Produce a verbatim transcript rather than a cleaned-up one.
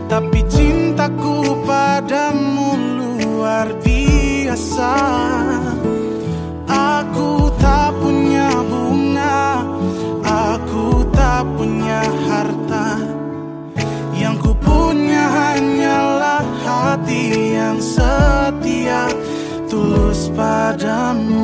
tapi cintaku padamu luar biasa. Aku tak punya bunga, aku tak punya harta, yang ku punya hanyalah hati yang setia, tulus padamu.